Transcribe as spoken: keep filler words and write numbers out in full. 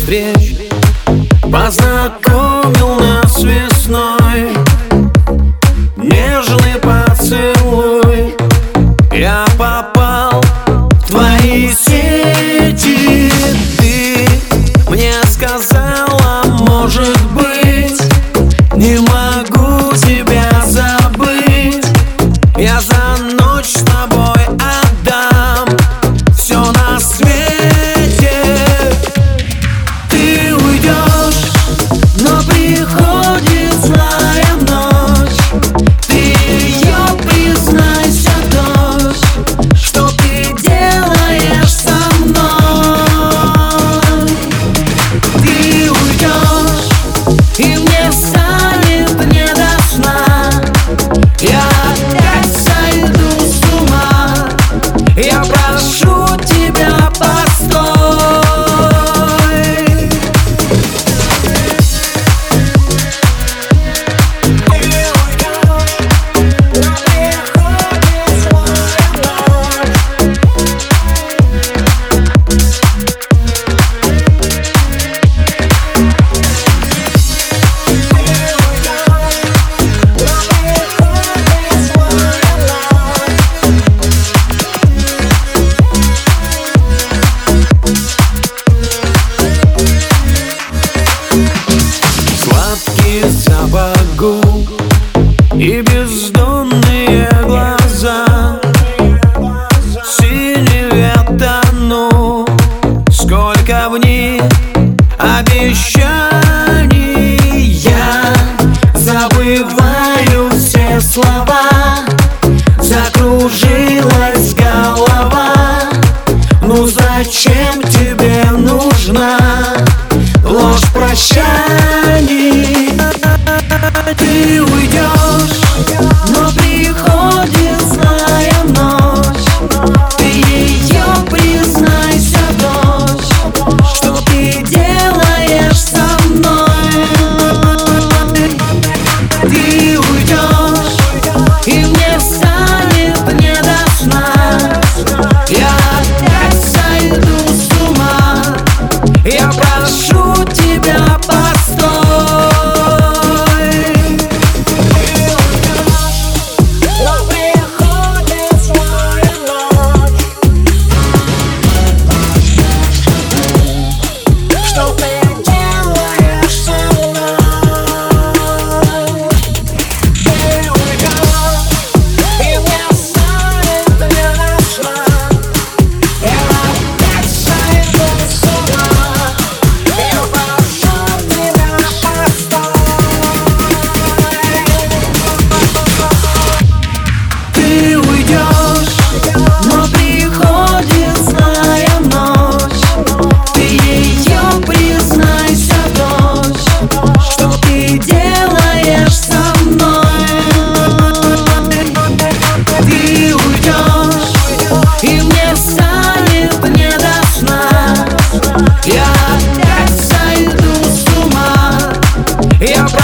встреч познакомил нас весной. Нежный поцелуй, я попал в твои сети. Ты мне сказала, может быть, не могу тебя забыть. Я за ночь с тобой отдам все на свете. Ты уйдешь, но приходит злая ночь. Ты ее, признайся, дождь, что ты делаешь со мной. Ты уйдешь, и мне станет не до сна. Я опять сойду с ума. Я прошу тебя, постой. Запах губ и бездонные глаза, в синеве тону. Сколько в них обещаний, я забываю все слова. Закружилась голова. Ну зачем тебе нужна ложь прощаний? Ты уйдешь, но приходит злая ночь. Ты ее, признайся, дождь, что ты делаешь со мной. Ты уйдешь, и мне станет не до сна. Я опять сойду с ума. Я прошу тебя, постой. Я опять сойду с ума. Я